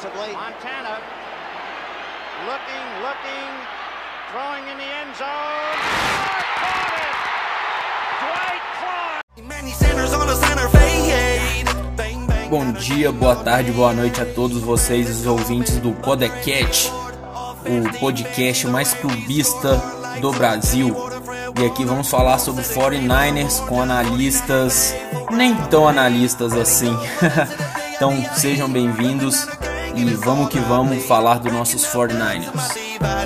Montana looking, throwing in the end zone. Caught it! Dwight Clark! Bom dia, boa tarde, boa noite a todos vocês, os ouvintes do Codecast, o podcast mais clubista do Brasil. E aqui vamos falar sobre 49ers com analistas, nem tão analistas assim. Então sejam bem-vindos e vamos que vamos falar dos nossos 49ers.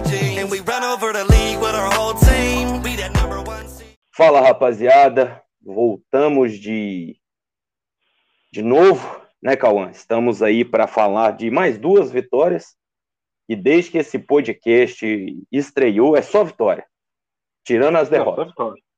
Fala, rapaziada, voltamos de novo, né, Cauã? Estamos aí para falar de mais duas vitórias e desde que esse podcast estreou é só vitória, tirando as derrotas.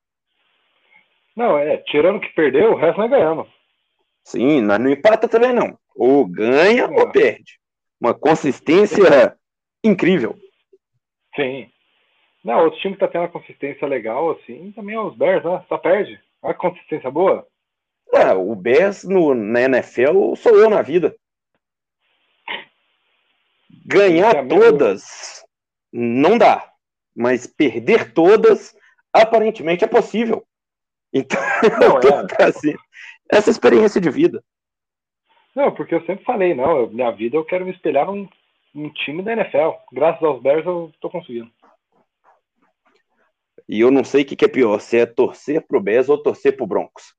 Tirando que perdeu, o resto nós ganhamos. Sim, nós não empata também não, ou ganha ou perde, uma consistência incrível. Sim. Não, outro time que tá tendo uma consistência legal, assim, também é os Bears, né? Só perde. Olha que consistência boa. O Bears na NFL sou eu na vida. Ganhar todas não dá, mas perder todas aparentemente é possível. Então eu tô trazendo essa experiência de vida. Não, porque eu sempre falei, minha vida eu quero me espelhar num time da NFL. Graças aos Bears eu tô conseguindo. E eu não sei o que é pior, se é torcer pro Bears ou torcer pro Broncos.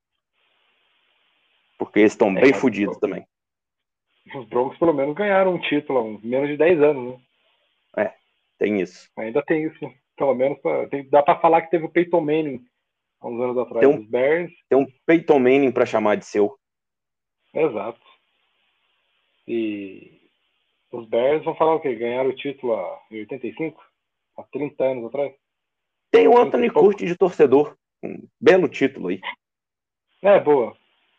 Porque eles estão bem fodidos também. Os Broncos pelo menos ganharam um título há menos de 10 anos, né? Tem isso. Ainda tem isso. Pelo menos dá pra falar que teve o Peyton Manning há uns anos atrás. Os Bears. Tem um Peyton Manning pra chamar de seu. Exato. E os Bears vão falar o quê? Ganharam o título em 85? Há 30 anos atrás? Tem o Anthony Curti de torcedor. Um belo título aí. Boa.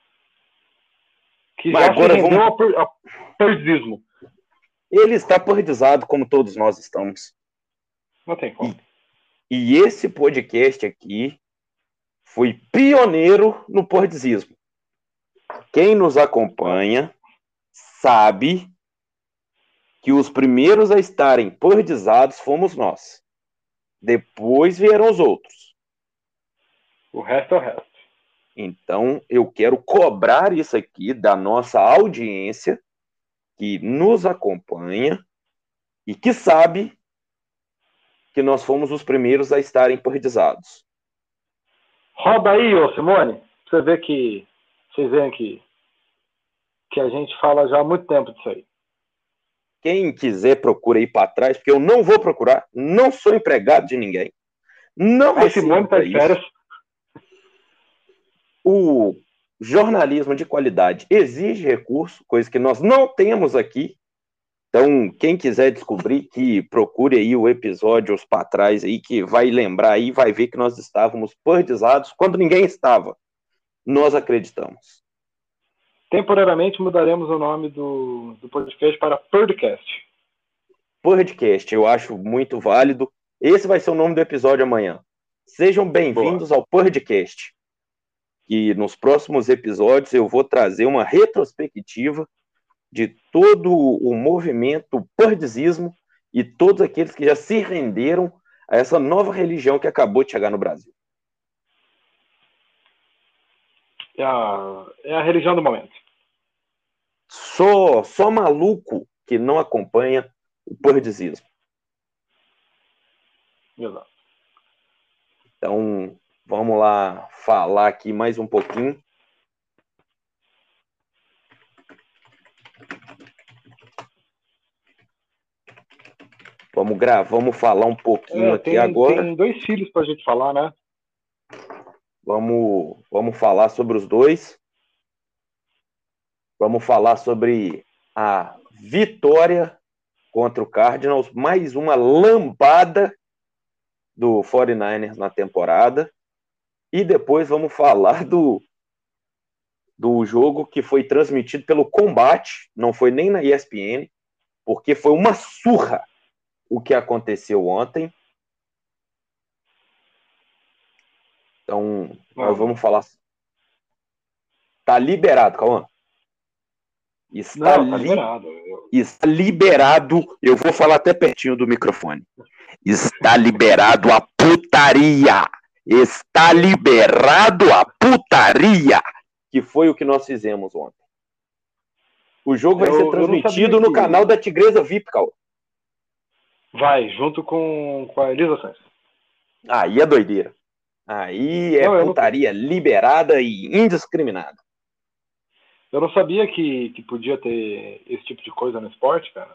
Que mas já agora se rendeu ao perdizismo. Ele está perdizado como todos nós estamos. Não tem como. E esse podcast aqui foi pioneiro no perdizismo. Quem nos acompanha sabe que os primeiros a estarem perdizados fomos nós. Depois vieram os outros. O resto é o resto. Então, eu quero cobrar isso aqui da nossa audiência que nos acompanha e que sabe que nós fomos os primeiros a estarem perdizados. Roda aí, ô Simone, pra você ver que vocês veem que a gente fala já há muito tempo disso aí. Quem quiser procura aí para trás, porque eu não vou procurar, não sou empregado de ninguém. Não a Simone tá de férias. O jornalismo de qualidade exige recurso, coisa que nós não temos aqui. Então, quem quiser descobrir, que procure aí o episódio para trás aí, que vai lembrar aí, vai ver que nós estávamos perdizados quando ninguém estava. Nós acreditamos. Temporariamente mudaremos o nome do podcast para Podcast. Podcast, eu acho muito válido. Esse vai ser o nome do episódio amanhã. Sejam bem-vindos ao Podcast. E nos próximos episódios eu vou trazer uma retrospectiva de todo o movimento perdizismo e todos aqueles que já se renderam a essa nova religião que acabou de chegar no Brasil. É a religião do momento. Só maluco que não acompanha o perdizismo. Exato. Então, vamos lá falar aqui mais um pouquinho. Vamos falar um pouquinho aqui agora. Tem 2 filhos pra gente falar, né? Vamos falar sobre os dois. Vamos falar sobre a vitória contra o Cardinals. Mais uma lambada do 49ers na temporada. E depois vamos falar do jogo que foi transmitido pelo Combate. Não foi nem na ESPN, porque foi uma surra o que aconteceu ontem. Então, nós vamos falar. Tá liberado, Cauã? Tá liberado. está liberado, eu vou falar até pertinho do microfone. Está liberado a putaria. Está liberado a putaria. Que foi o que nós fizemos ontem. O jogo vai ser transmitido no canal da Tigresa VIP, Cal. Vai, junto com a Elisa Santos. Aí é doideira. Aí é putaria liberada e indiscriminada. Eu não sabia que podia ter esse tipo de coisa no esporte, cara.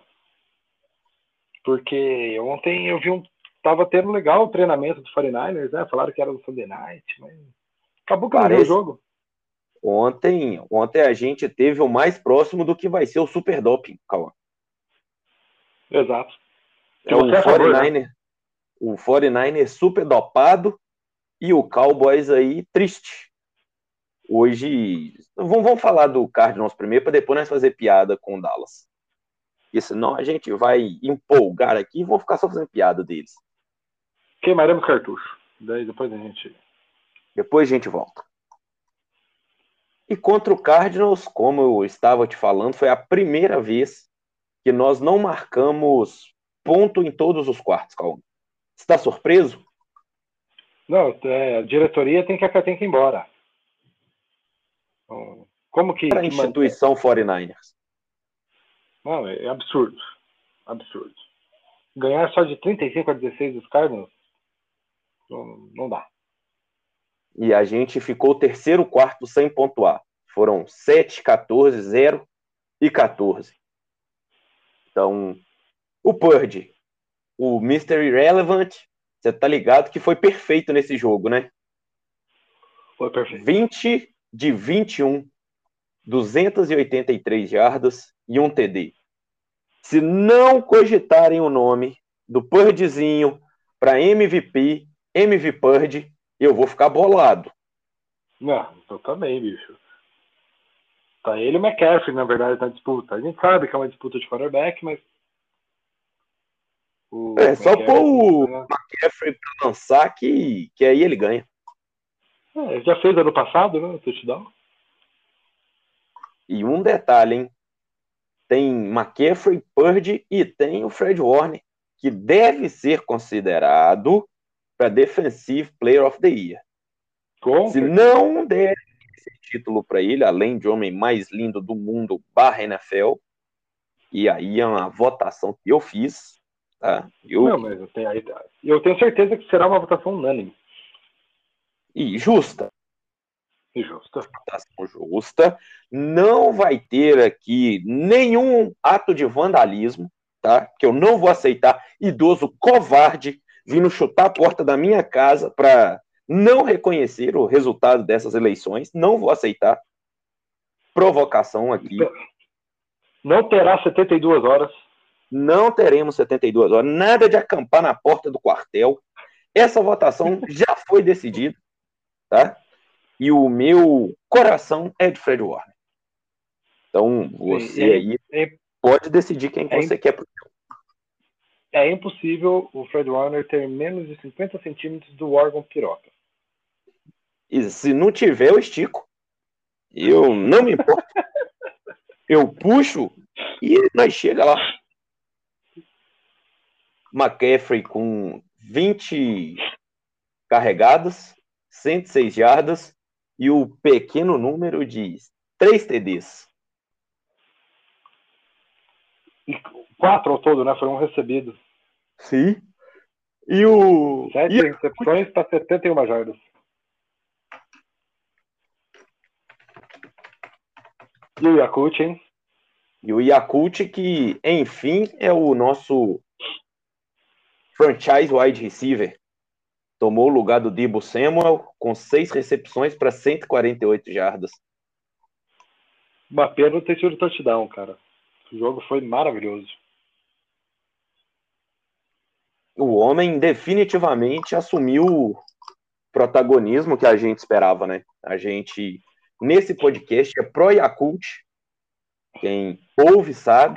Porque ontem eu vi tava tendo legal o treinamento do 49ers, né? Falaram que era do Sunday Night, mas acabou que não viu o jogo. Ontem a gente teve o mais próximo do que vai ser o Super Doping, Cauã. Exato. É o 49ers, né? O 49ers super dopado e o Cowboys aí triste. Hoje, vamos falar do Cardinals primeiro, para depois nós fazer piada com o Dallas. Porque senão a gente vai empolgar aqui e vão ficar só fazendo piada deles. Queimaremos cartucho. Daí depois a gente volta. E contra o Cardinals, como eu estava te falando, foi a primeira vez que nós não marcamos ponto em todos os quartos, Calma. Você está surpreso? Não, a diretoria tem que ir embora. Como que... Para a instituição 49ers. Não, é absurdo. Absurdo. Ganhar só de 35-16 dos Cardinals não dá. E a gente ficou o terceiro quarto sem pontuar. Foram 7, 14, 0 e 14. Então, o Purdy, o Mr. Irrelevant, você tá ligado que foi perfeito nesse jogo, né? Foi perfeito. 20 de 21, 283 jardas e um TD. Se não cogitarem o nome do Purdyzinho para MVP Purdy, eu vou ficar bolado. Não, então tá bem, bicho. Tá ele e o McCaffrey, na verdade, na disputa. A gente sabe que é uma disputa de quarterback, mas... Só pôr o McCaffrey pra lançar que aí ele ganha. Já fez ano passado, né? O touchdown. E um detalhe, hein? Tem McCaffrey, Purdy e tem o Fred Warner, que deve ser considerado para Defensive Player of the Year. Se não der esse título para ele, além de homem mais lindo do mundo / NFL, e aí é uma votação que eu fiz, tá? Não, mas eu tenho certeza que será uma votação unânime. E justa. Votação justa. Não vai ter aqui nenhum ato de vandalismo, tá? Que eu não vou aceitar idoso covarde vindo chutar a porta da minha casa para não reconhecer o resultado dessas eleições. Não vou aceitar provocação aqui. Não terá 72 horas. Não teremos 72 horas. Nada de acampar na porta do quartel. Essa votação já foi decidida, tá? E o meu coração é de Fred Warner. Então, você pode decidir quem você quer pro seu. É impossível o Fred Warner ter menos de 50 centímetros do órgão piroca. E se não tiver, eu estico. Eu não me importo. Eu puxo e nós chega lá. McCaffrey com 20 carregadas, 106 jardas e o pequeno número de 3 TDs. E 4 ao todo, né? Foram recebidos. Sim. E o... 7 recepções para 71 jardas. E o Yakult, hein? E o Yakult, que, enfim, é o nosso franchise wide receiver. Tomou o lugar do Deebo Samuel com 6 recepções para 148 jardas. Uma pena não ter sido touchdown, cara. O jogo foi maravilhoso. O homem definitivamente assumiu o protagonismo que a gente esperava, né? A gente, nesse podcast, é pró-Yakult. Quem ouve sabe.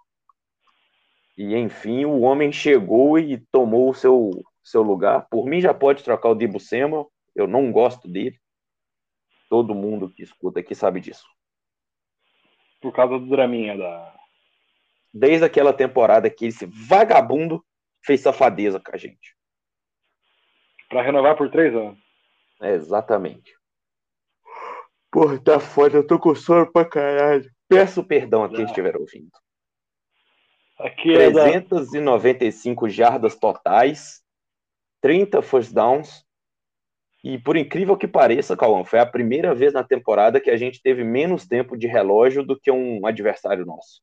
E, enfim, o homem chegou e tomou o seu lugar. Por mim, já pode trocar o Deebo Samuel. Eu não gosto dele. Todo mundo que escuta aqui sabe disso. Por causa do draminha da... desde aquela temporada que esse vagabundo fez safadeza com a gente. Pra renovar por 3 anos. Exatamente. Porra, tá foda, eu tô com sono pra caralho. Peço perdão a quem estiver ouvindo. Aqui é 395 jardas totais, 30 first downs. E por incrível que pareça, Cauã, foi a primeira vez na temporada que a gente teve menos tempo de relógio do que um adversário nosso.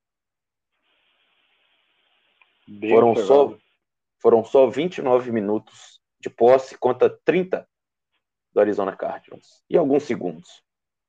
Foram só 29 minutos de posse contra 30 do Arizona Cardinals. E alguns segundos.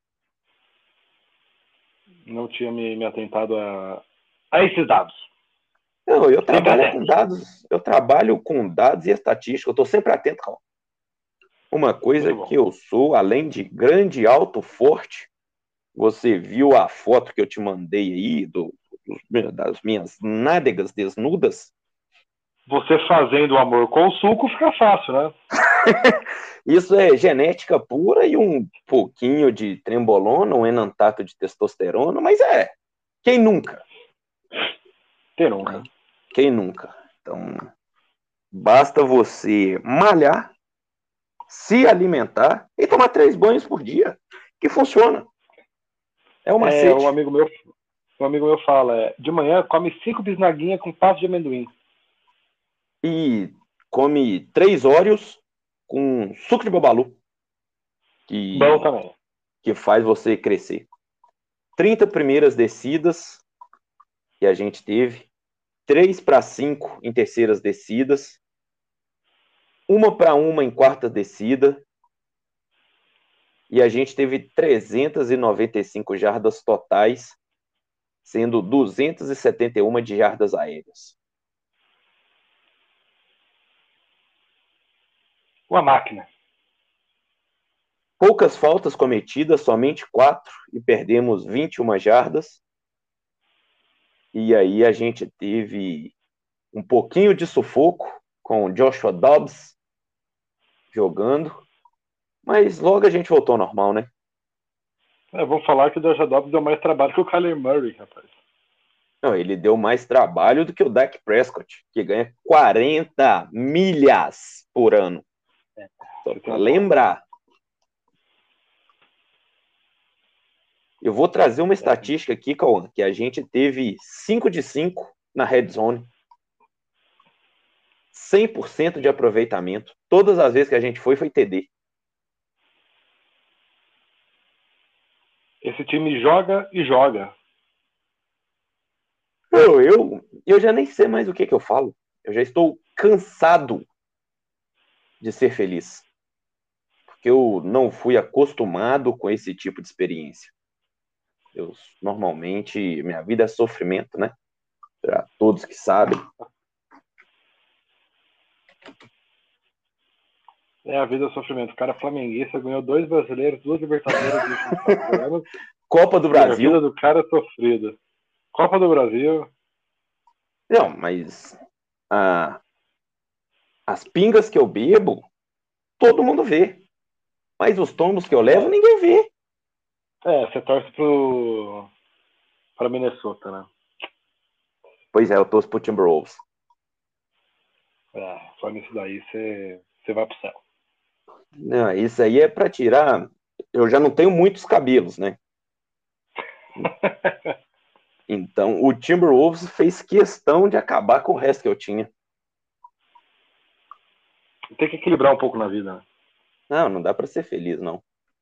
Não tinha me atentado a esses dados. Não, eu trabalho com dados e estatística. Eu tô sempre atento, Cauã. Uma coisa que eu sou, além de grande, alto, forte, você viu a foto que eu te mandei aí das minhas nádegas desnudas? Você fazendo amor com o suco fica fácil, né? Isso é genética pura e um pouquinho de trembolona, um enantato de testosterona, mas quem nunca? Quem nunca? Então, basta você malhar, se alimentar e tomar 3 banhos por dia, que funciona. É uma macete. Um amigo meu fala, de manhã come 5 bisnaguinhas com pasta de amendoim. E come 3 Oreos com suco de babalu. Bom também. Que faz você crescer. 30 primeiras descidas que a gente teve. 3 para 5 em terceiras descidas. 1 para 1 em quarta descida. E a gente teve 395 jardas totais, sendo 271 de jardas aéreas. Uma máquina. Poucas faltas cometidas, somente 4, e perdemos 21 jardas. E aí a gente teve um pouquinho de sufoco com o Joshua Dobbs jogando, mas logo a gente voltou ao normal, né? Vou falar que o Joshua Dobbs deu mais trabalho que o Kyler Murray, rapaz. Não, ele deu mais trabalho do que o Dak Prescott, que ganha 40 milhas por ano. Só para lembrar. Eu vou trazer uma estatística aqui, Cauã, que a gente teve 5 de 5 na red zone. 100% de aproveitamento. Todas as vezes que a gente foi TD. Esse time joga e joga. Eu já nem sei mais o que eu falo. Eu já estou cansado de ser feliz. Porque eu não fui acostumado com esse tipo de experiência. Normalmente, minha vida é sofrimento, né? Para todos que sabem. A vida é sofrimento. O cara flamenguista ganhou 2 brasileiros, 2 Libertadores nos 4 anos. Copa do Brasil. A vida do cara é sofrida. Copa do Brasil. Não, mas as pingas que eu bebo, todo mundo vê. Mas os tombos que eu levo, ninguém vê. Você torce para Minnesota, né? Pois é, eu torço pro Timberwolves. Só nisso daí você vai pro céu. Não, isso aí é pra tirar... Eu já não tenho muitos cabelos, né? Então, o Timberwolves fez questão de acabar com o resto que eu tinha. Tem que equilibrar um pouco na vida, né? Não dá pra ser feliz, não.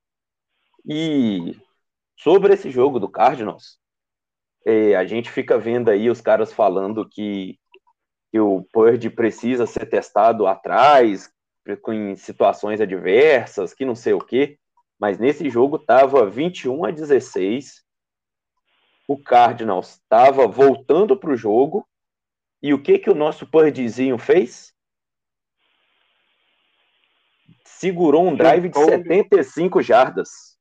E sobre esse jogo do Cardinals, a gente fica vendo aí os caras falando que o Purdy precisa ser testado atrás, em situações adversas, que não sei o quê. Mas nesse jogo tava 21-16. O Cardinals estava voltando para o jogo. E o que o nosso Purdyzinho fez? Segurou um drive de 75 jardas.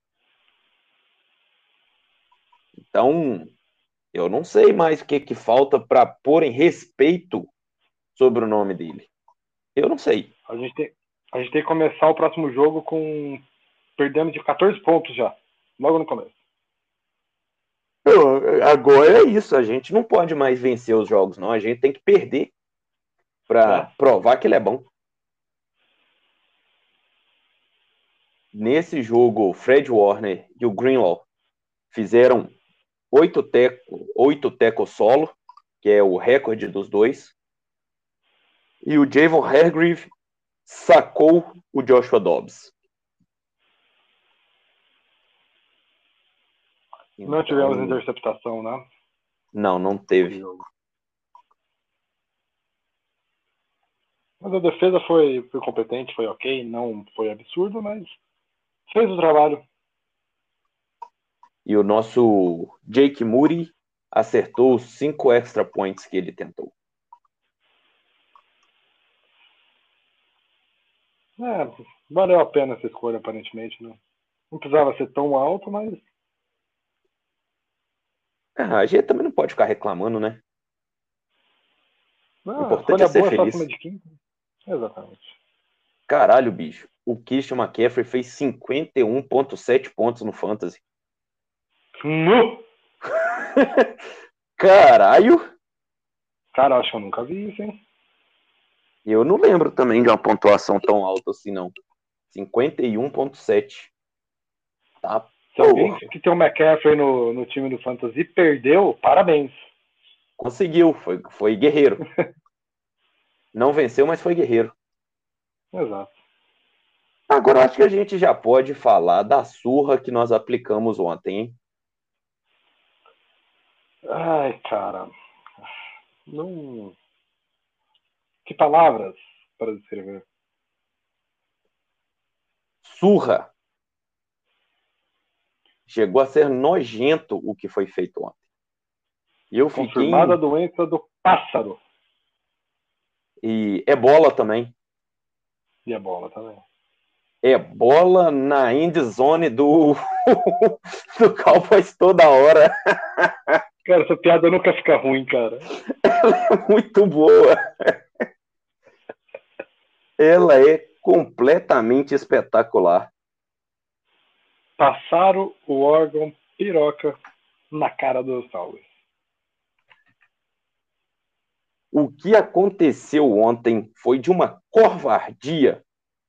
Então, eu não sei mais o que falta para porem respeito sobre o nome dele. Eu não sei. A gente tem que começar o próximo jogo perdendo de 14 pontos já. Logo no começo. Agora é isso, a gente não pode mais vencer os jogos, não. A gente tem que perder para provar que ele é bom. Nesse jogo, o Fred Warner e o Greenlaw fizeram 8 tecos solo, que é o recorde dos dois. E o Javon Hargrave sacou o Joshua Dobbs. Não tivemos interceptação, né? Não teve. Mas a defesa foi competente, foi ok, não foi absurdo, mas fez o trabalho. E o nosso Jake Moody acertou os 5 extra points que ele tentou. Valeu a pena essa escolha, aparentemente, né? Não precisava ser tão alto, mas... A gente também não pode ficar reclamando, né? O importante é ser boa, feliz. Só acima de 15. Exatamente. Caralho, bicho. O Christian McCaffrey fez 51,7 pontos no Fantasy. Caralho! Cara, acho que eu nunca vi isso, hein? Eu não lembro também de uma pontuação tão alta assim, não. 51,7. Tá. Se alguém que tem o McCaffrey no time do Fantasy perdeu, parabéns. Conseguiu, foi guerreiro. Não venceu, mas foi guerreiro. Exato. Agora acho que a gente já pode falar da surra que nós aplicamos ontem, hein? Ai, cara. Não... Que palavras para descrever? Surra. Chegou a ser nojento o que foi feito ontem. E eu Confirmada a doença do pássaro. E ebola também. E ebola também. Ebola na endzone do Cowboys toda hora. Cara, essa piada nunca fica ruim, cara. Ela é muito boa. Ela é completamente espetacular. Passaram o órgão piroca na cara dos Cowboys. O que aconteceu ontem foi de uma covardia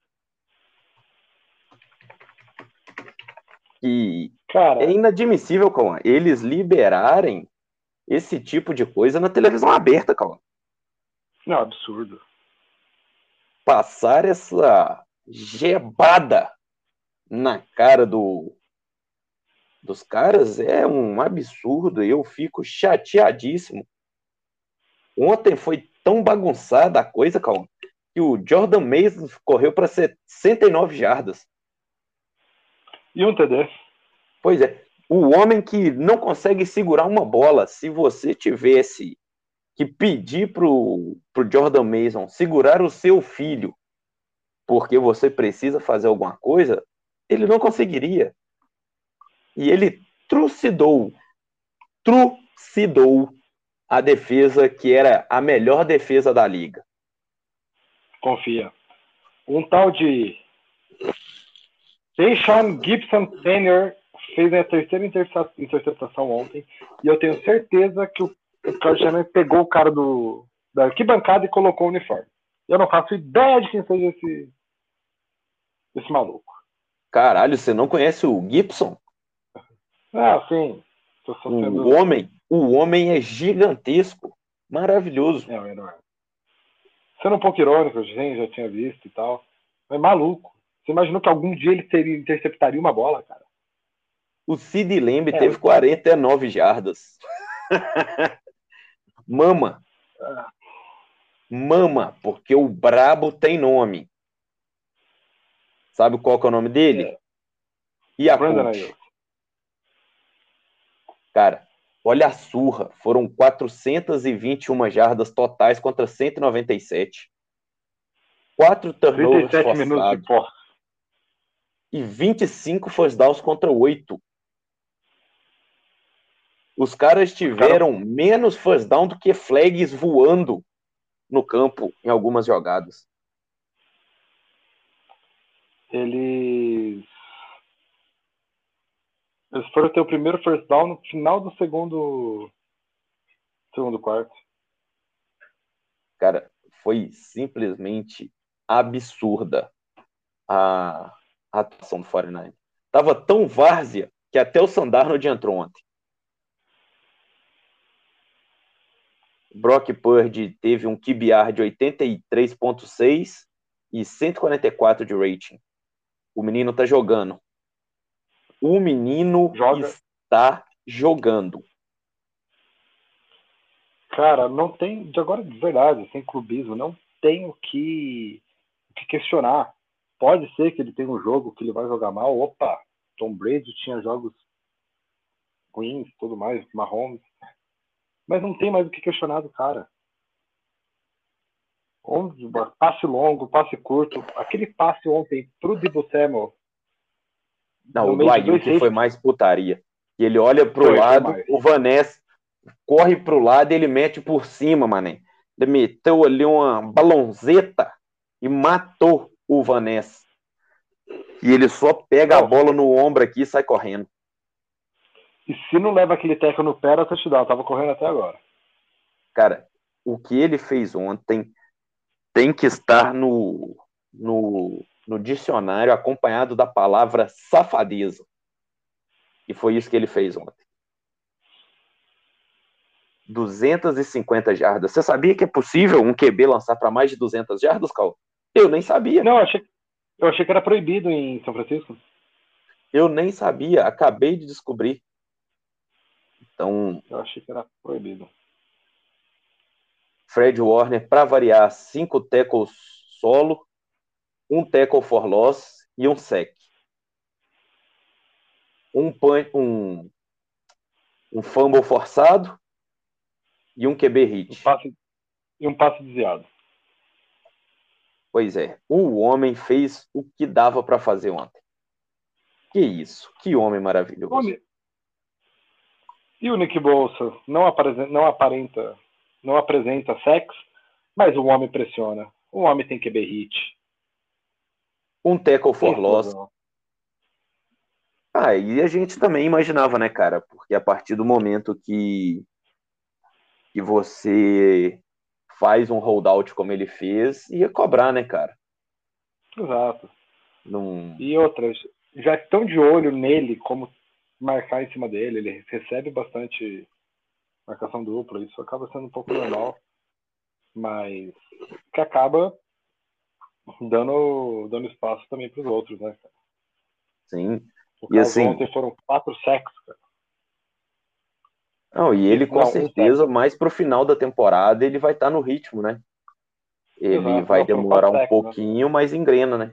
que cara, é inadmissível, Cauã. Eles liberarem esse tipo de coisa na televisão aberta, Cauã. Não, absurdo. Passar essa gebada na cara dos caras é um absurdo. Eu fico chateadíssimo. Ontem foi tão bagunçada a coisa, Cauã, que o Jordan Mason correu para 69 jardas. E um TD. Pois é. O homem que não consegue segurar uma bola, se você tivesse que pedir pro Jordan Mason segurar o seu filho porque você precisa fazer alguma coisa, ele não conseguiria. E ele trucidou a defesa que era a melhor defesa da liga. Confia. Um tal de Deshaun Gibson Sr. fez a terceira interceptação ontem e eu tenho certeza que o Kyle Shanahan pegou o cara da arquibancada e colocou o uniforme. Eu não faço ideia de quem seja esse maluco. Caralho, você não conhece o Gibson? Ah, sim. O homem é gigantesco. Maravilhoso. É. Sendo um pouco irônico, a gente já tinha visto e tal. É maluco. Você imaginou que algum dia ele interceptaria uma bola, cara? O Sid Lamb teve 49 jardas. Mama, porque o brabo tem nome. Sabe qual que é o nome dele? Yakult. Cara, olha a surra. Foram 421 jardas totais contra 197. 4 turnovers forçados. E 25 first downs contra 8. Os caras tiveram menos first down do que flags voando no campo em algumas jogadas. Eles Eles foram ter o primeiro first down no final do segundo quarto. Cara, foi simplesmente absurda a atuação do 49ers. Tava tão várzea que até o Sam Darnold entrou ontem. Brock Purdy teve um QBR de 83.6 e 144 de rating. O menino tá jogando. O menino está jogando. Cara, não tem, de agora de verdade, sem clubismo, não tem o que questionar. Pode ser que ele tenha um jogo que ele vai jogar mal. Opa, Tom Brady tinha jogos ruins, tudo mais, Mahomes. Mas não tem mais o que questionar do cara. Passe longo, passe curto. Aquele passe ontem pro Deebo Samuel. Não, o do Ayuk foi mais putaria. Ele olha pro lado, o Vanessa corre pro lado e ele mete por cima, mané. Ele meteu ali uma balonzeta e matou o Vanessa. E ele só pega a bola no ombro aqui e sai correndo. E se não leva aquele teco no pé, era touchdown. Tava correndo até agora. Cara, o que ele fez ontem tem que estar no dicionário acompanhado da palavra safadeza. E foi isso que ele fez ontem. 250 jardas. Você sabia que é possível um QB lançar para mais de 200 jardas, Cal? Eu nem sabia. Não, eu achei que era proibido em São Francisco. Eu nem sabia. Acabei de descobrir. Então, eu achei que era proibido. Fred Warner, para variar, 5 tackles solo, 1 tackle for loss e 1 sec. Um fumble forçado e um QB hit. Um passe desviado. Pois é, o homem fez o que dava para fazer ontem. Que isso, que homem maravilhoso. E o Nick Bosa não apresenta sex, mas o homem pressiona. O homem tem QB hit. Um tackle for loss. E a gente também imaginava, né, cara? Porque a partir do momento que você faz um holdout como ele fez, ia cobrar, né, cara? Exato. Não... E outras, já estão de olho nele, como marcar em cima dele. Ele recebe bastante marcação dupla, isso acaba sendo um pouco normal, mas que acaba dando espaço também para os outros, né, cara? Sim. No caso, ontem foram 4 sacks, cara. Não, e ele com certeza, mais pro final da temporada, ele vai estar no ritmo, né? Ele vai demorar um pouquinho, né? Mas engrena, né?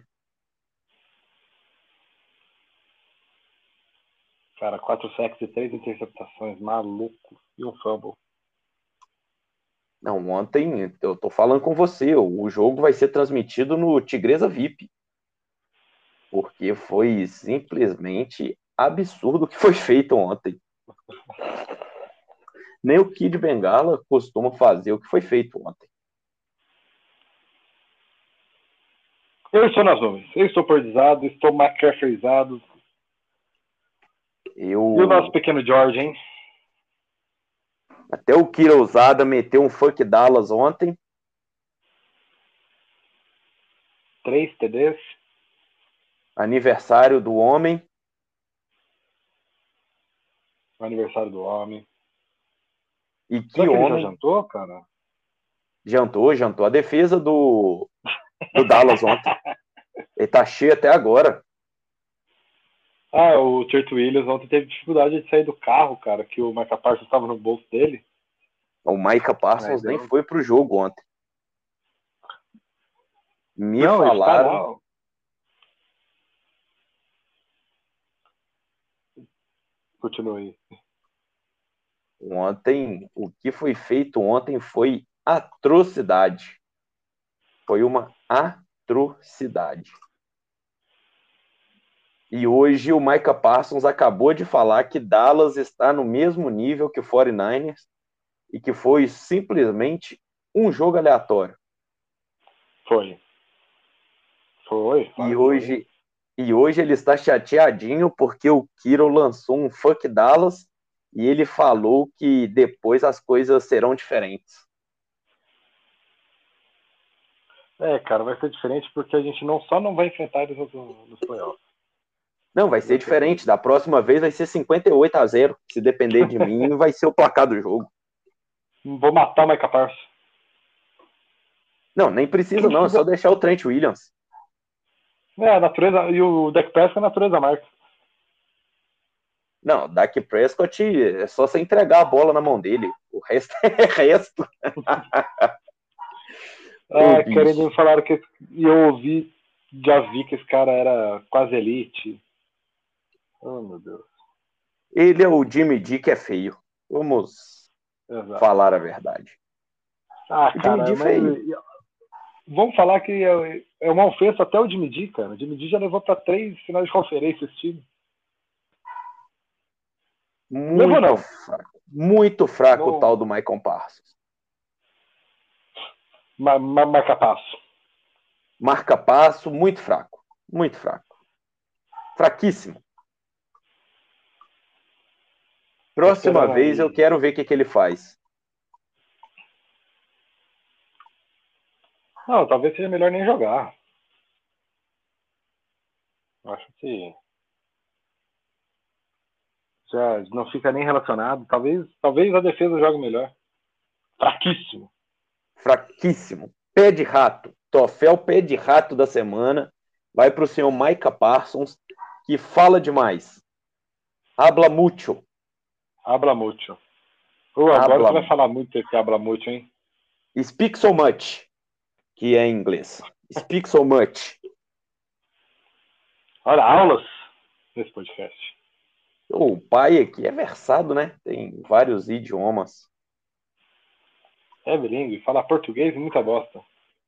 Cara, 4 sacks e 3 interceptações, maluco. E um fumble. Não, ontem, eu tô falando com você, o jogo vai ser transmitido no Tigresa VIP. Porque foi simplesmente absurdo o que foi feito ontem. Nem o Kid Bengala costuma fazer o que foi feito ontem. Eu estou nas nuvens. Eu estou perdizado, estou McCaffreyzado. E o nosso pequeno George, hein? Até o Kira Ousada meteu um fuck Dallas ontem. 3 TDs. Aniversário do homem. O aniversário do homem. E que homem. Ele já jantou, cara? Jantou. A defesa do Dallas ontem. Ele tá cheio até agora. O Trent Williams ontem teve dificuldade de sair do carro, cara, que o Micah Parsons estava no bolso dele. O Micah Parsons nem foi pro jogo ontem. Me falaram... Continue aí. Ontem, o que foi feito ontem foi atrocidade. Foi uma atrocidade. E hoje o Micah Parsons acabou de falar que Dallas está no mesmo nível que o 49ers e que foi simplesmente um jogo aleatório. Foi. E hoje ele está chateadinho porque o Kiro lançou um Fuck Dallas e ele falou que depois as coisas serão diferentes. Cara, vai ser diferente porque a gente não vai enfrentar eles nos playoffs. Não, vai ser diferente. Da próxima vez vai ser 58-0. Se depender de mim, vai ser o placar do jogo. Vou matar o Micah Parsons. Não, nem precisa não. É só deixar o Trent Williams. A natureza. E o Dak Prescott é a natureza marca. Não, Dak Prescott é só você entregar a bola na mão dele. O resto é resto. Querendo me falar que. E eu já vi que esse cara era quase elite. Oh, meu Deus. Ele é o Jimmy D que é feio. Vamos falar a verdade. Cara, vamos falar que é uma ofensa até o Jimmy D, cara. O Jimmy D já levou para 3 finais de conferência esse time. Muito fraco o tal do Michael Parsons. Marca passo. Marca passo, muito fraco. Muito fraco. Fraquíssimo. Próxima vez eu quero ver o que ele faz. Não, talvez seja melhor nem jogar. Acho que já não fica nem relacionado. Talvez a defesa jogue melhor. Fraquíssimo. Fraquíssimo. Pé de rato. Troféu pé de rato da semana vai para o senhor Micah Parsons, que fala demais. Habla mucho. Habla mucho. Agora você vai falar muito esse habla mucho, hein? Speak so much, que é em inglês. Speak so much. Olha, aulas nesse podcast. O pai aqui é versado, né? Tem vários idiomas. É bilíngue, fala português e muita bosta.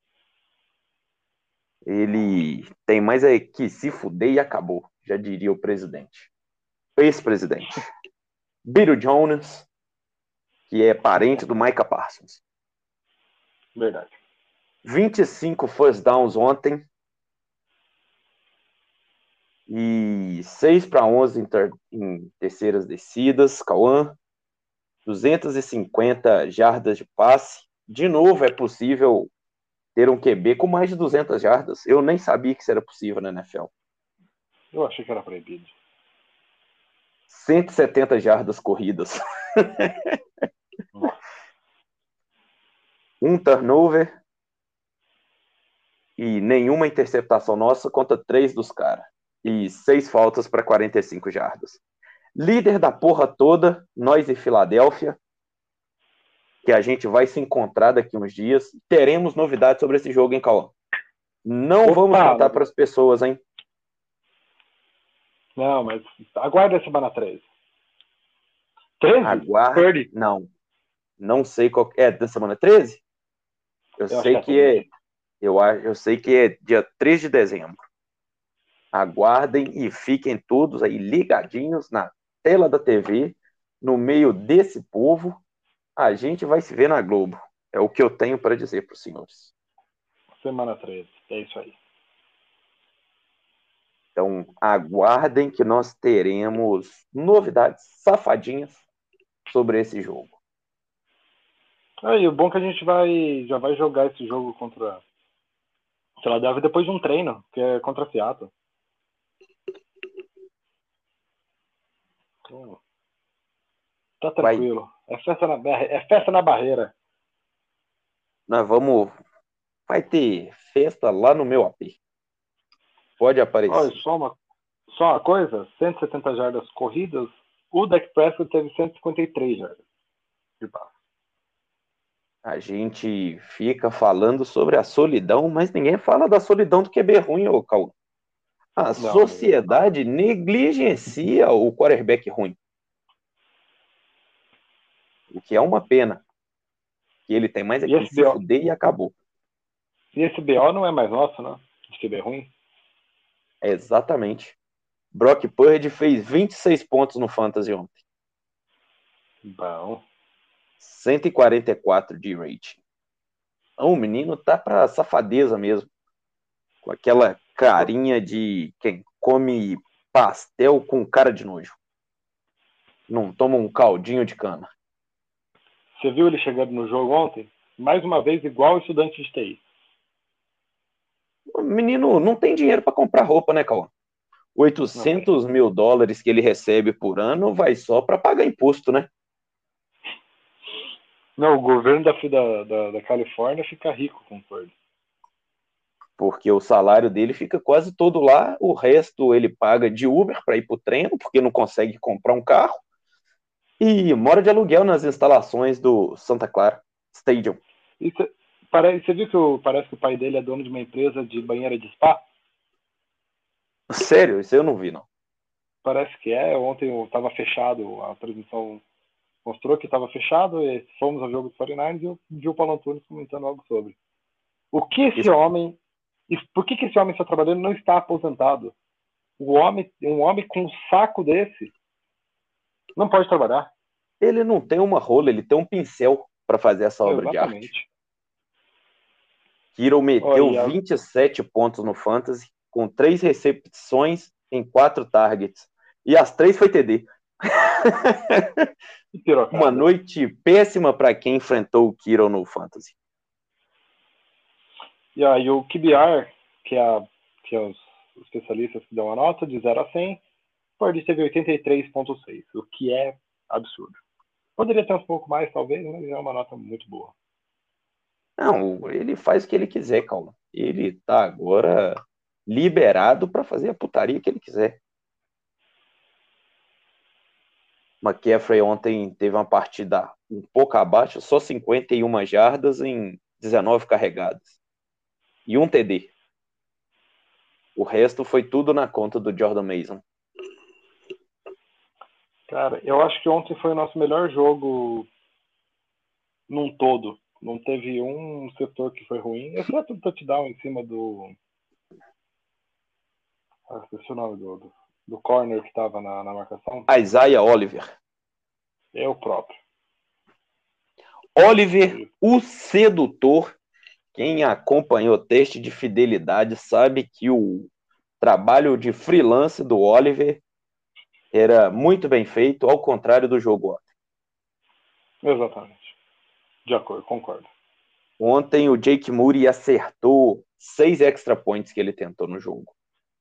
Ele tem mais que se fuder e acabou, já diria o presidente. Ex-presidente. Bill Jones, que é parente do Micah Parsons. Verdade. 25 first downs ontem. E 6-11 em terceiras descidas. Cauã. 250 jardas de passe. De novo, é possível ter um QB com mais de 200 jardas. Eu nem sabia que isso era possível na NFL. Eu achei que era proibido. 170 jardas corridas. Um turnover e nenhuma interceptação nossa contra 3 dos caras. E 6 faltas para 45 jardas. Líder da porra toda, nós e Filadélfia, que a gente vai se encontrar daqui uns dias. Teremos novidades sobre esse jogo, hein, Cauã? Não vamos contar para as pessoas, hein? Não, mas aguarda a semana 13. 13? Aguarde. Não sei qual é da semana 13? Eu sei que é dia 3 de dezembro. Aguardem e fiquem todos aí ligadinhos na tela da TV, no meio desse povo. A gente vai se ver na Globo. É o que eu tenho para dizer para os senhores. Semana 13, é isso aí. Então, aguardem que nós teremos novidades safadinhas sobre esse jogo. E o bom é que a gente já vai jogar esse jogo contra Philadelphia depois de um treino, que é contra Seattle. Tá tranquilo. É festa na barreira. Vai ter festa lá no meu AP. Pode aparecer. Olha, só uma coisa, 170 jardas corridas, o Dak Prescott teve 153 jardas de passe. A gente fica falando sobre a solidão, mas ninguém fala da solidão do QB ruim, ô Cauã. A sociedade negligencia o quarterback ruim. O que é uma pena. Que ele tem mais aqui se fuder e acabou. E esse BO não é mais nosso, né? De QB ruim. Exatamente. Brock Purdy fez 26 pontos no Fantasy ontem. Bom. 144 de rating. O menino tá pra safadeza mesmo. Com aquela carinha de quem come pastel com cara de nojo. Não toma um caldinho de cana. Você viu ele chegando no jogo ontem? Mais uma vez, igual o estudante de TI. O menino não tem dinheiro para comprar roupa, né, Cauã? 800 mil dólares que ele recebe por ano vai só para pagar imposto, né? Não, o governo da Califórnia fica rico com coisa. Porque o salário dele fica quase todo lá, o resto ele paga de Uber para ir para o treino, porque não consegue comprar um carro, e mora de aluguel nas instalações do Santa Clara Stadium. Você viu que parece que o pai dele é dono de uma empresa de banheira de spa? Sério? Isso eu não vi, não. Parece que é. Ontem estava fechado, a transmissão mostrou que estava fechado, e fomos ao jogo do 49ers e eu vi o Paulo Antunes comentando algo sobre. O que esse homem... Por que esse homem está trabalhando não está aposentado? Um homem com um saco desse não pode trabalhar. Ele não tem uma rola, ele tem um pincel para fazer essa obra de arte. Kiro meteu 27 pontos no Fantasy, com 3 recepções em 4 targets. E as 3 foi TD. Uma noite péssima para quem enfrentou o Kiro no Fantasy. E aí o QBR, que é os especialistas que dão a nota de 0 a 100, Purdy teve 83,6, o que é absurdo. Poderia ter um pouco mais, talvez, mas é uma nota muito boa. Não, ele faz o que ele quiser, calma. Ele tá agora liberado para fazer a putaria que ele quiser. McCaffrey ontem teve uma partida um pouco abaixo, só 51 jardas em 19 carregadas. E um TD. O resto foi tudo na conta do Jordan Mason. Cara, eu acho que ontem foi o nosso melhor jogo num todo. Não teve um setor que foi ruim, exceto o touchdown em cima do... esqueci o nome do corner que estava na marcação. Isaiah Oliver. É o próprio. Oliver, o sedutor. Quem acompanhou o teste de fidelidade sabe que o trabalho de freelance do Oliver era muito bem feito, ao contrário do jogo ontem. Exatamente. De acordo, concordo. Ontem o Jake Moody acertou 6 extra points que ele tentou no jogo.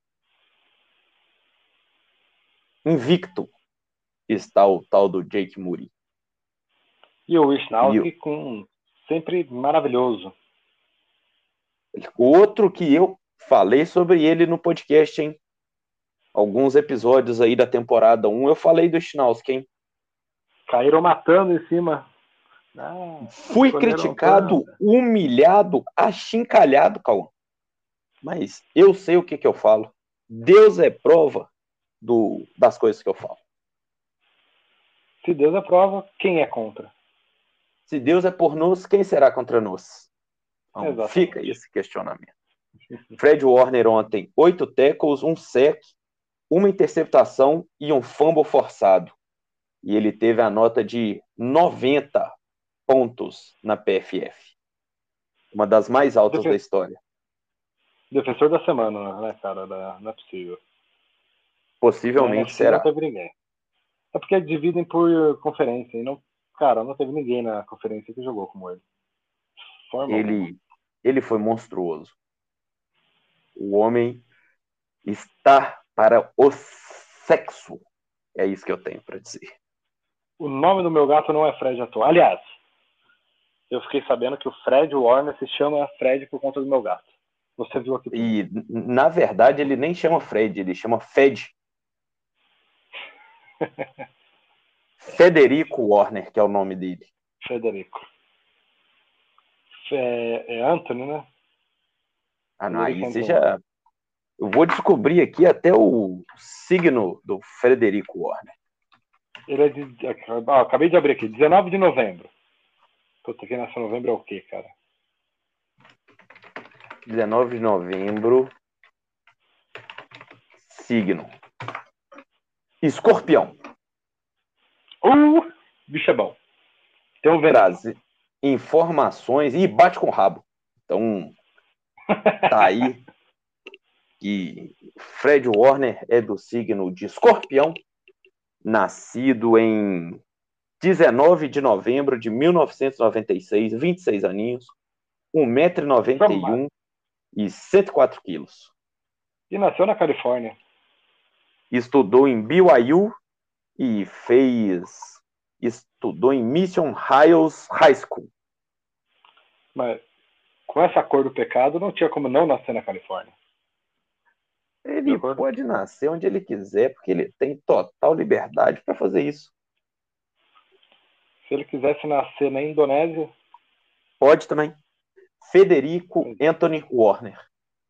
Invicto está o tal do Jake Moody. E o Wisnowski com sempre maravilhoso. Outro que eu falei sobre ele no podcast, hein? Alguns episódios aí da temporada 1 eu falei do Wisnowski, hein? Caíram matando em cima. Fui criticado, humilhado, achincalhado, Cauã. Mas eu sei o que eu falo. Deus é prova das coisas que eu falo. Se Deus é prova, quem é contra? Se Deus é por nós, quem será contra nós? Então, fica esse questionamento. Fred Warner ontem, 8 tackles, 1 sack, 1 interceptação e um fumble forçado. E ele teve a nota de 90 pontos na PFF. Uma das mais altas da história. Defensor da semana, né, cara? Não é possível. Possivelmente será. Não teve ninguém. É porque dividem por conferência. E não, cara, não teve ninguém na conferência que jogou como ele. Ele foi monstruoso. O homem está para o sexo. É isso que eu tenho para dizer. O nome do meu gato não é Fred à toa. Aliás, eu fiquei sabendo que o Fred Warner se chama Fred por conta do meu gato. Você viu aqui? E, na verdade, ele nem chama Fred, ele chama Fed. Federico Warner, que é o nome dele. Federico. É Anthony, né? Ah, não, aí você já... Eu vou descobrir aqui até o signo do Frederico Warner. Ele é de... acabei de abrir aqui. 19 de novembro. Puta, quem nasceu em novembro é o quê, cara? 19 de novembro. Signo. Escorpião. Bicho é bom. Tem um trazer informações e bate com o rabo. Então, tá aí. que Fred Warner é do signo de Escorpião, nascido em 19 de novembro de 1996, 26 aninhos, 1,91 m e 104 quilos. E nasceu na Califórnia. Estudou em BYU e estudou em Mission Hills High School. Mas com essa cor do pecado, não tinha como não nascer na Califórnia. Ele pode nascer onde ele quiser, porque ele tem total liberdade para fazer isso. Se ele quisesse nascer na Indonésia... Pode também. Federico Anthony Warner.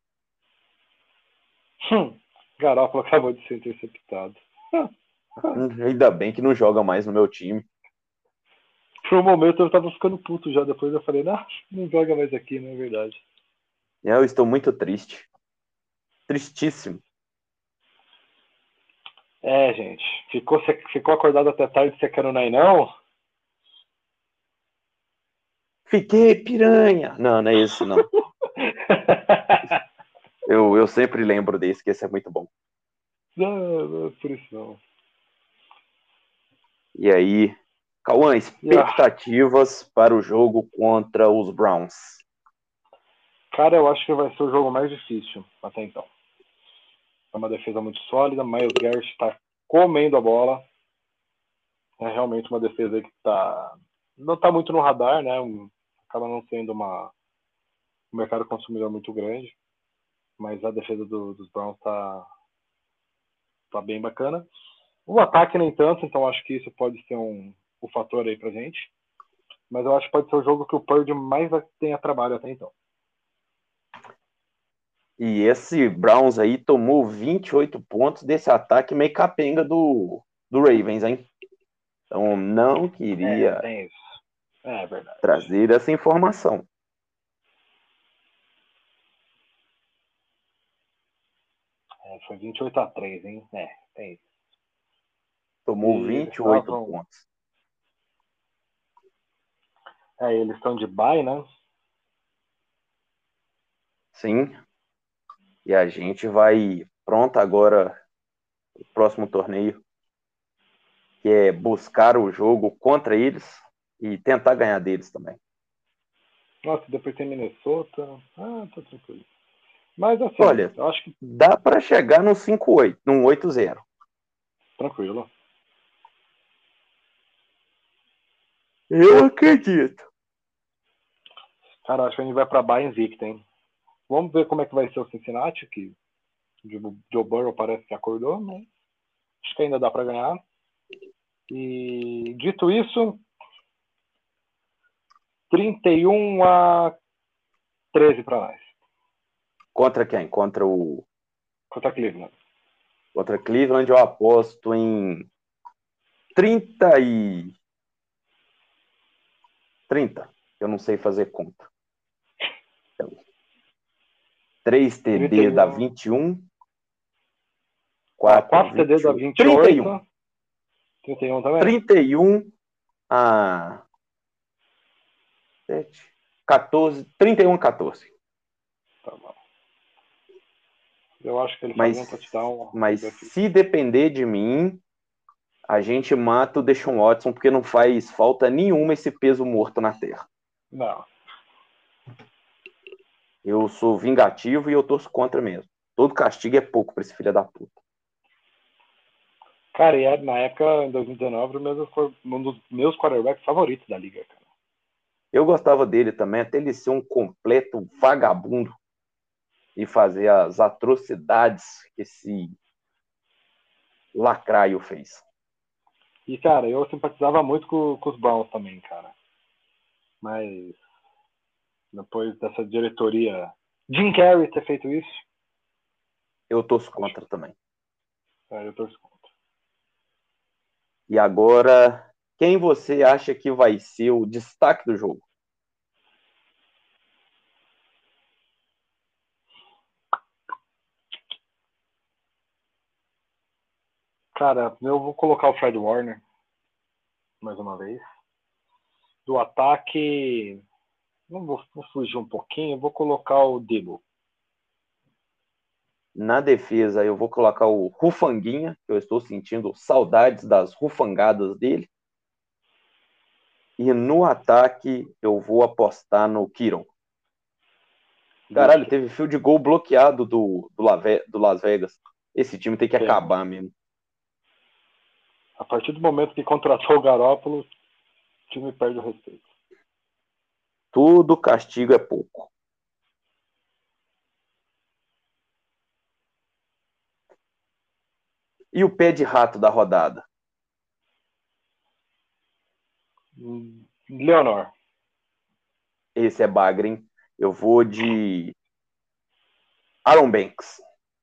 Garoppolo acabou de ser interceptado. Ainda bem que não joga mais no meu time. Por um momento eu tava ficando puto já. Depois eu falei, não joga mais aqui, não é verdade. Eu estou muito triste. Tristíssimo. Gente. Ficou acordado até tarde secando o Nainão? Fiquei, piranha. Não é esse, não. eu sempre lembro desse, que esse é muito bom. Não é por isso não. E aí, Cauã, expectativas para o jogo contra os Browns? Cara, eu acho que vai ser o jogo mais difícil até então. É uma defesa muito sólida, Myles Garrett está comendo a bola. É realmente uma defesa que não está muito no radar, né? Acaba não sendo um mercado consumidor muito grande, mas a defesa dos Browns está bem bacana. O ataque nem tanto, então acho que isso pode ser um fator aí pra gente. Mas eu acho que pode ser o jogo que o Purdy mais tenha trabalho até então. E esse Browns aí tomou 28 pontos desse ataque meio capenga do Ravens, hein? Então não queria tem isso. É verdade. Trazer essa informação. Foi 28-3, hein? Tem isso. Tomou 28 pontos. Eles estão de bye, né? Sim. E a gente vai pronto agora o próximo torneio, que é buscar o jogo contra eles e tentar ganhar deles também. Nossa, depois tem Minnesota. Tá tranquilo. Mas assim, olha, eu acho que dá para chegar no 5-8, num 8-0. Tranquilo. Eu acredito. Cara, acho que a gente vai pra bye invicta, hein? Vamos ver como é que vai ser o Cincinnati, que o Joe Burrow parece que acordou, mas acho que ainda dá para ganhar. E dito isso, 31-13 para nós. Contra quem? Contra Cleveland. Contra Cleveland eu aposto em 30. Eu não sei fazer conta. Então, 3 TD 31. Dá 21. 4 TD dá 28. 31. 31 também? 31 a 7, 14, 31 a 14. Tá bom. Eu acho que ele faz um touchdown. Mas se depender de mim, a gente mata o Deshaun Watson, porque não faz falta nenhuma esse peso morto na terra. Não. Eu sou vingativo e eu torço contra mesmo. Todo castigo é pouco pra esse filho da puta. Cara, e na época, em 2019, foi um dos meus quarterbacks favoritos da liga, cara. Eu gostava dele também, até ele ser um completo vagabundo e fazer as atrocidades que esse lacraio fez. E, cara, eu simpatizava muito com os Browns também, cara. Mas depois dessa diretoria Jim Carrey ter feito isso, eu torço contra também. Eu torço contra. E agora, quem você acha que vai ser o destaque do jogo? Cara, eu vou colocar o Fred Warner mais uma vez. Do ataque, vou fugir um pouquinho, vou colocar o Debo. Na defesa, eu vou colocar o Rufanguinha, que eu estou sentindo saudades das rufangadas dele. E no ataque, eu vou apostar no Kiron. Caralho, teve field goal bloqueado do Las Vegas. Esse time tem que acabar mesmo. A partir do momento que contratou o Garoppolo, o time perde o respeito. Tudo castigo é pouco. E o pé de rato da rodada? Leonor. Esse é bagre, hein? Eu vou de Aaron Banks.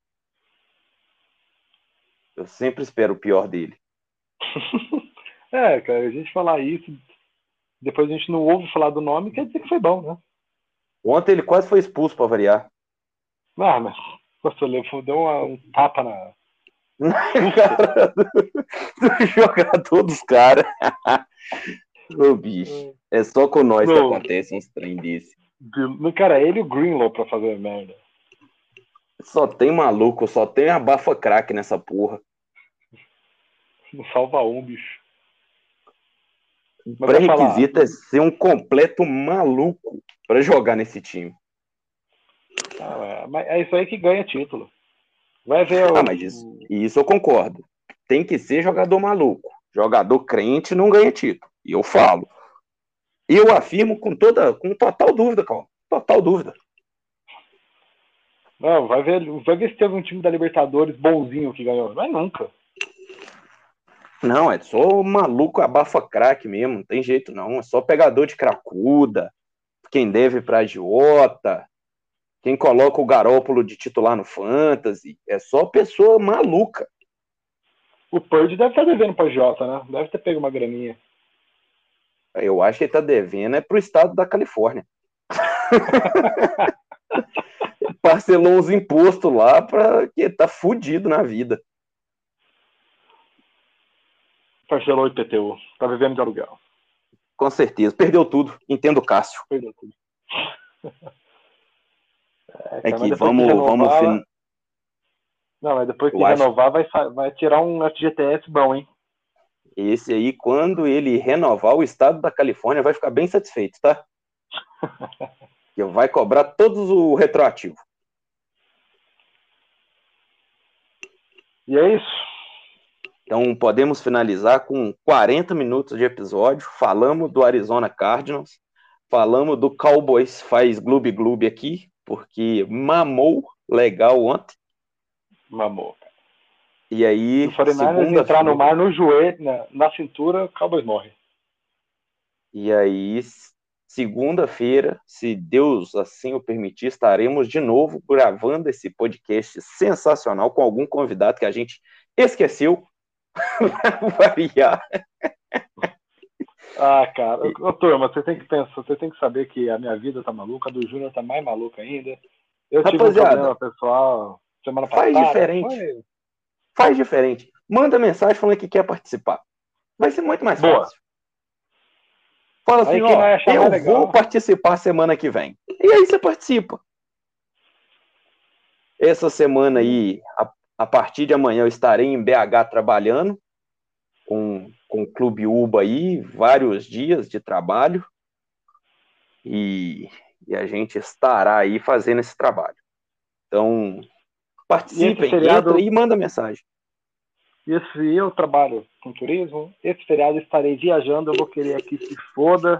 Eu sempre espero o pior dele. Cara, a gente falar isso, depois a gente não ouve falar do nome, quer dizer que foi bom, né? Ontem ele quase foi expulso para variar. Mas nossa, deu um tapa na cara do jogador dos caras. Ô, bicho. É só com nós que acontece uns trem desse. Cara, ele e o Greenlaw pra fazer merda. Só tem maluco, só tem abafa craque nessa porra. Não salva um, bicho. O pré-requisito é ser um completo maluco pra jogar nesse time. Mas é isso aí que ganha título. Vai ver mas isso eu concordo. Tem que ser jogador maluco. Jogador crente não ganha título. E eu falo. E eu afirmo com total dúvida, cara. Total dúvida. Não, vai ver se teve um time da Libertadores bonzinho que ganhou. Mas nunca. Não, é só maluco abafa craque mesmo. Não tem jeito não. É só pegador de cracuda. Quem deve pra agiota. Quem coloca o Garópolo de titular no Fantasy. É só pessoa maluca. O Purdy deve estar devendo pra agiota, né? Deve ter pego uma graninha. Eu acho que ele tá devendo pro estado da Califórnia. Parcelou uns impostos lá pra que tá fudido na vida. Parcelou o IPTU. Tá vivendo de aluguel. Com certeza. Perdeu tudo. Entendo o Cássio. Perdeu tudo. É que vamos... Não, mas depois que renovar, vai tirar um FGTS bom, hein? Esse aí, quando ele renovar, o estado da Califórnia vai ficar bem satisfeito, tá? Que vai cobrar todos o retroativo. E é isso. Então, podemos finalizar com 40 minutos de episódio. Falamos do Arizona Cardinals. Falamos do Cowboys faz gloob-gloob aqui, porque mamou legal ontem. Mamou, cara. E aí, se o 49ers entrar no mar, no joelho, na cintura, o Cowboys morre. E aí, segunda-feira, se Deus assim o permitir, estaremos de novo gravando esse podcast sensacional com algum convidado que a gente esqueceu. Variar. Cara, turma, você tem que pensar, você tem que saber que a minha vida tá maluca, a do Júnior tá mais maluca ainda. Eu tive um problema pessoal semana passada. Faz diferente. Faz diferente. Manda mensagem falando que quer participar. Vai ser muito mais fácil. Fala assim, eu vou participar semana que vem. E aí você participa. Essa semana aí, a partir de amanhã, eu estarei em BH trabalhando com o Clube Uba aí, vários dias de trabalho. E a gente estará aí fazendo esse trabalho. Então, participem, entra e manda mensagem. Eu trabalho com turismo, esse feriado estarei viajando, eu vou querer aqui se foda.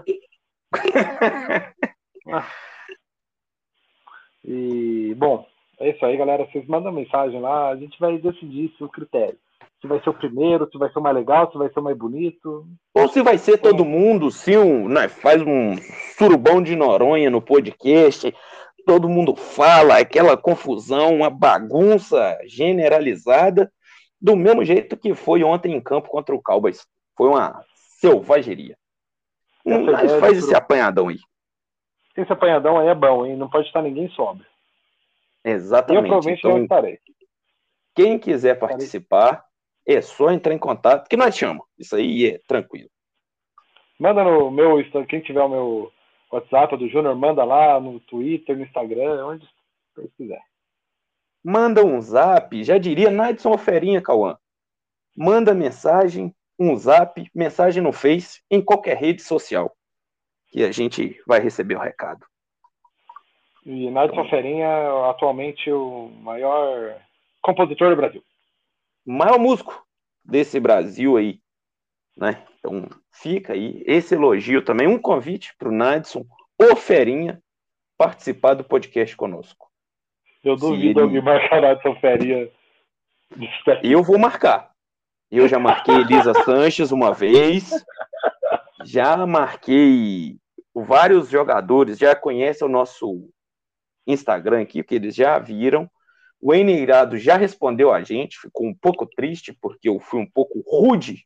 E, bom, é isso aí, galera. Vocês mandam mensagem lá, a gente vai decidir o critério. Se vai ser o primeiro, se vai ser o mais legal, se vai ser o mais bonito. Ou se vai ser todo mundo, se faz um surubão de Noronha no podcast, todo mundo fala, aquela confusão, uma bagunça generalizada, do mesmo jeito que foi ontem em campo contra o Cowboys. Foi uma selvageria. Mas faz esse apanhadão aí. Esse apanhadão aí é bom, hein? Não pode estar ninguém sobre. Exatamente. Eu provavelmente não estarei. Quem quiser participar, é só entrar em contato, que nós chamamos. Isso aí é tranquilo. Manda no meu, quem tiver o meu WhatsApp do Júnior, manda lá no Twitter, no Instagram, onde você quiser. manda um zap, já diria Nadson Oferinha, Cauã. Manda mensagem, um zap, mensagem no Face, em qualquer rede social, que a gente vai receber o recado. E Nadson Oferinha, atualmente o maior compositor do Brasil. O maior músico desse Brasil aí, né? Então fica aí esse elogio também, um convite para o Nadson Oferinha participar do podcast conosco. Eu duvido alguém marcar Nadson Oferinha. Eu vou marcar. Eu já marquei Elisa Sanches uma vez, já marquei vários jogadores, já conhecem o nosso Instagram aqui, que eles já viram. O Eneirado já respondeu a gente, ficou um pouco triste, porque eu fui um pouco rude.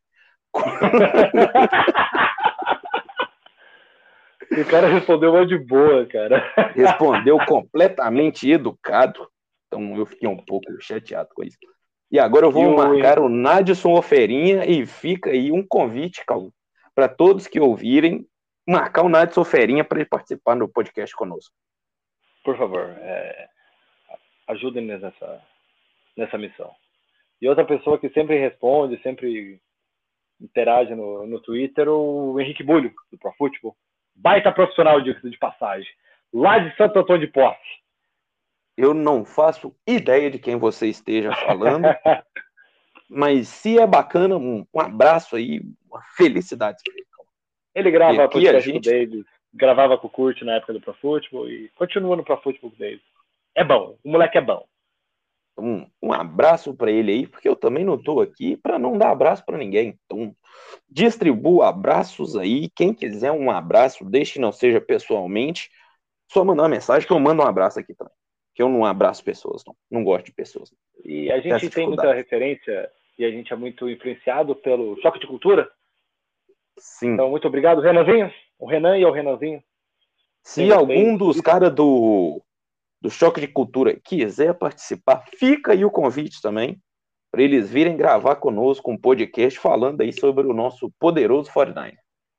O cara respondeu mais de boa, cara. Respondeu completamente educado, então eu fiquei um pouco chateado com isso. E agora eu vou marcar o Nadson Oferinha e fica aí um convite, Calma, para todos que ouvirem, marcar o Nadson Oferinha para ele participar do podcast conosco. Por favor, ajudem nessa missão. E outra pessoa que sempre responde, sempre interage no Twitter, o Henrique Bulho, do Pro Futebol. Baita profissional de passagem. Lá de Santo Antônio de Posse. Eu não faço ideia de quem você esteja falando, mas se é bacana, um abraço aí, uma felicidade. Ele grava podcast com o Davis, gravava com o Kurt na época do Pro Futebol e continua no Pro Futebol com o Davis. É bom, o moleque é bom. Um abraço para ele aí, porque eu também não estou aqui para não dar abraço para ninguém. Então, distribuo abraços aí. Quem quiser um abraço, deixe que não seja pessoalmente, só mandar uma mensagem que eu mando um abraço aqui também. Que eu não abraço pessoas, não gosto de pessoas. E a gente tem muita referência e a gente é muito influenciado pelo Choque de Cultura. Sim. Então, muito obrigado, Renanzinho. O Renan e o Renanzinho. Se algum dos caras do Choque de Cultura quiser participar, fica aí o convite também, para eles virem gravar conosco um podcast falando aí sobre o nosso poderoso 49ers.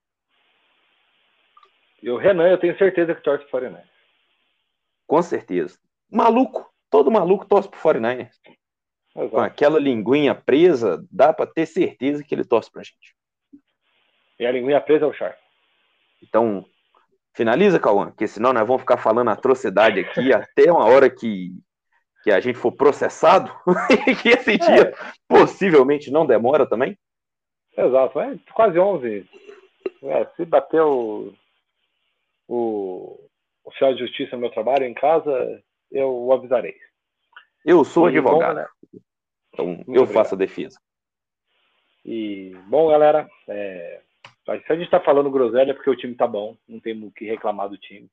E o Renan, eu tenho certeza que torce pro 49ers. Com certeza. Maluco, todo maluco torce pro 49ers. Exato. Com aquela linguinha presa, dá para ter certeza que ele torce pra gente. E a linguinha presa é o Char. Então, finaliza, Cauã, porque senão nós vamos ficar falando atrocidade aqui até uma hora que a gente for processado, que esse dia possivelmente não demora também. Exato, é quase 11. Se bater o oficial de justiça no meu trabalho em casa, eu o avisarei. Eu sou advogado, né? Então eu faço a defesa. E, bom, galera, se a gente tá falando groselha é porque o time tá bom, não temos o que reclamar do time.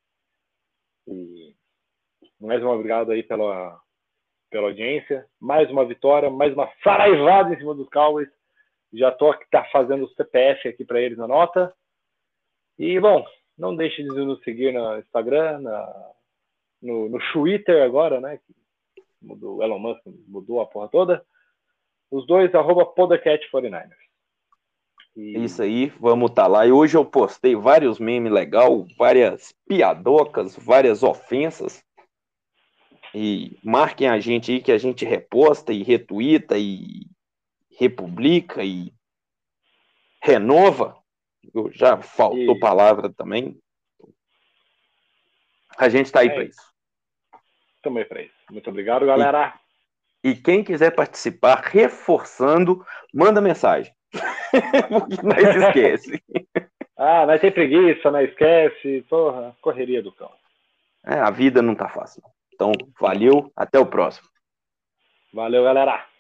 E mais uma obrigado aí pela audiência, mais uma vitória, mais uma saraivada em cima dos Cowboys. Já tô fazendo o CPF aqui para eles na nota. E, bom, não deixe de nos seguir no Instagram, no Twitter agora, né? O Elon Musk mudou a porra toda. Os dois, @Podcast49ers. Isso aí, vamos estar lá. E hoje eu postei vários memes legais, várias piadocas, várias ofensas. E marquem a gente aí que a gente reposta e retuita e republica e renova. Já faltou palavra também. A gente está aí para isso. Também para isso. Muito obrigado, galera. E quem quiser participar, reforçando, manda mensagem. Porque nós esquece. Nós tem preguiça, nós esquece. Porra, correria do cão. A vida não tá fácil. Então, valeu. Até o próximo. Valeu, galera.